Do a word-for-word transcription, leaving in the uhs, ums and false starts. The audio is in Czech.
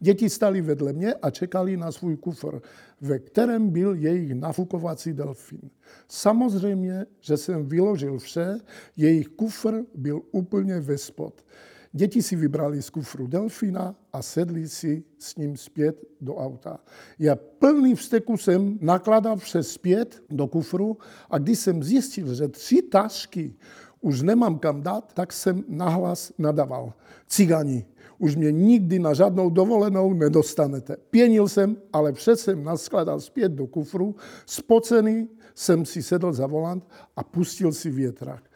Děti stali vedle mě a čekali na svůj kufr, ve kterém byl jejich nafukovací delfín. Samozřejmě, že jsem vyložil vše, jejich kufr byl úplně ve spod. Děti si vybrali z kufru delfína a sedli si s ním zpět do auta. Já plný vzteku jsem nakladal vše zpět do kufru a když jsem zjistil, že tři tašky už nemám kam dát, tak jsem nahlas nadával. Cigani, už mě nikdy na žádnou dovolenou nedostanete. Pěnil jsem, ale vše jsem naskladal zpět do kufru. Spocený jsem si sedl za volant a pustil si větrák.